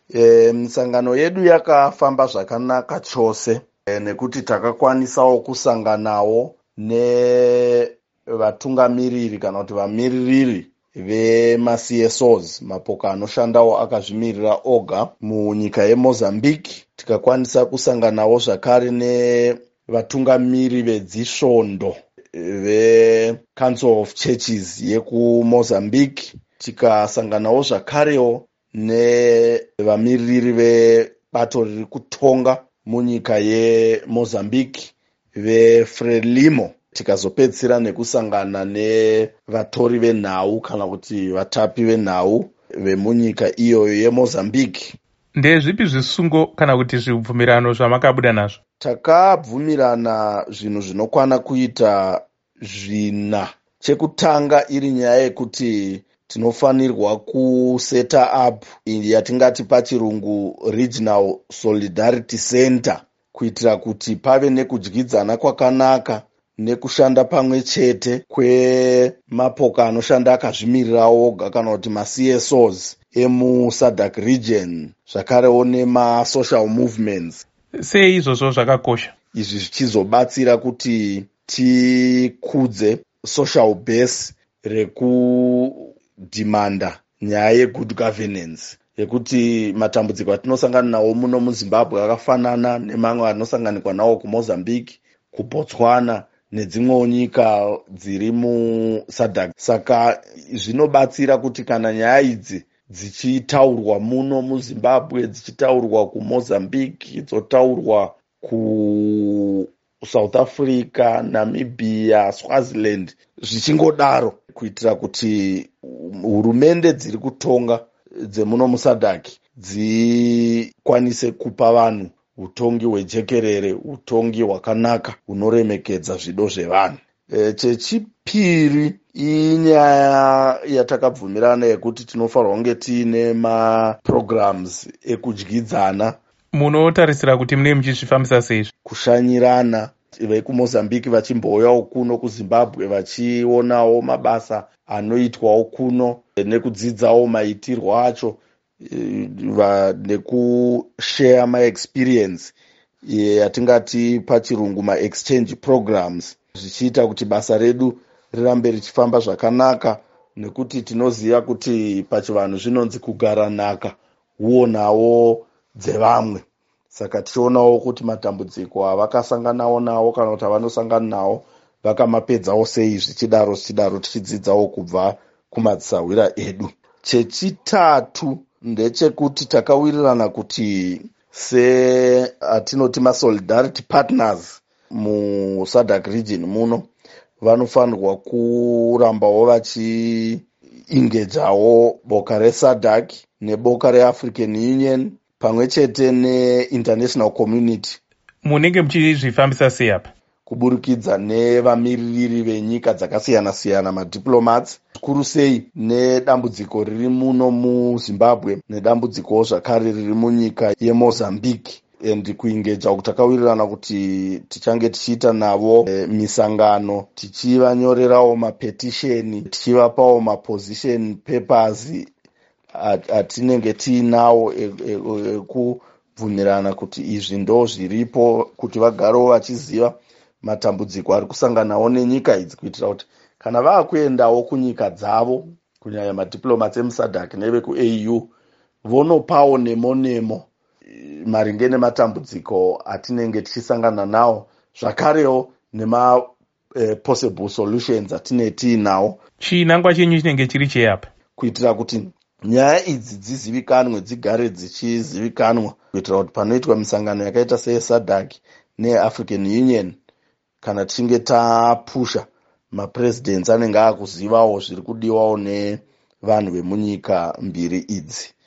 Misangano yedu yakafamba zvakanaka chose, nekuti takakwanisawo kusanganawo nevatungamiriri kana kuti vamiririri vema-CSOs, mapoka anoshandawo akazvimirira oga munyika yeMozambique. Tikakwanisa kusanganawo zvakare nevatungamiri vedzisvondo veCouncil of Churches yekuMozambique. Tikasanganawo zvakarewo nevamiririri vebato riri kutonga munyika yeMozambique veFrelimo. Tikazopedzisira nekusangana nevatori venhau kana kuti vatapi venhau vemunyika iyoyo yeMozambique. Ndezvipi zvisungo kana kuti zvibvumirano zvamakabuda nazvo? Takabvumirana zvinhu zvinokwana kuita 4. Chekutanga iri nyaya yekuti tinofanirwa kuseta up yatingati pachirungu Regional Solidarity Center, kuitira kuti pave nekudyidzana kwakanaka nekushanda pamwe chete kwemapoka anoshanda akazvimirira oga kana kuti ma-CSOs emuSADC region, zvakarewo nema-social movements. Sei izvozvo zvakakosha? Izvi zvichizobatsira kuti tikudze social base rekudhimanda nyaya yegood governance, yekuti matambudziko atinosangana nawo muno muZimbabwe akafanana nemamwe anosanganikwa nawo kuMozambique, kuBotswana nedzimwewo nyika dziri muSADC. Saka zvinobatsira kuti kana nyaya idzi dzichitaurwa muno muZimbabwe, dzichitaurwa kuMozambique, dzotaurwa kuSouth Africa, Namibia, Swaziland, zvichingodaro, kuitira kuti hurumende dziri kutonga dzemuno muSADC dzikwanise kupa vanhu utongi hwejekerere, utongi hwakanaka hunoremekedza zvido zvevanhu. Chechipiri inyaya yatakabvumirana yekuti tinofanirwa kunge tiine maprograms ekudyidzana. Munotarisira kuti mune muchizvifambisa sei? Kushanyirana, vekuMozambique vachimbouyawo kuno kuZimbabwe vachionawo mabasa anoitwawo kuno nekudzidzawo maitirwo acho, nekushare maexperience yatingati pachirungu maexchange programs, zvichiita kuti basa redu rirambe richifamba zvakanaka, nekuti tinoziva kuti pachivanhu zvinonzi kugara nhaka huonawo dzevamwe. Saka tichionawo kuti matambudziko avakasanganawo nawo kana kuti avanosangana nawo vakamapedzawo sei, zvichidaro tichidzidzawo kubva kumadzisahwira edu. Chechitatu ndechekuti takawirirana kuti seatinoti masolidarity partners muSADC region muno vanofanirwa kurambawo vachiingejawo boka reSADC neboka reAfrican Union pamwe chete neinternational community. Munenge muchizvifambisa sei apa? Kuburikidza nevamiririri venyika dzakasiyana-siyana, madiplomats, zvikuru sei nedambudziko riri muno muZimbabwe nedambudziko zvakare riri munyika yeMozambique, and kuingeja takawirirana kuti tichange tichiita navo misangano, tichivanyorerawo mapetisheni, tichivapawo maposition papers atinenge tiinawo ekubvumirana kuti izvi ndo zviripo, kuti vagarewo vachiziva matambudziko ari kusanganawo nenyika idzi, kuitira kuti kana vaakuendawo kunyika dzavo, kunyanya madiplomats emuSADC nevekuAU, vonopawo nemo maringe nematambudziko atinenge tichisangana nawo, zvakarewo nema possible solutions atinenge tiinawo. Chinangwa chenyu chinenge chiri cheyapa? Kuitira kuti nyaya idzi dzizivikanwe, dzigare dzichizivikanwa, kuitira kuti panoitwa misangano yakaita seSADC neAfrican Union, kana tichinge tapusha, mapresidents anenge akuzivawo zviri kudiwawo nevanhu vemunyika mbiri idzi.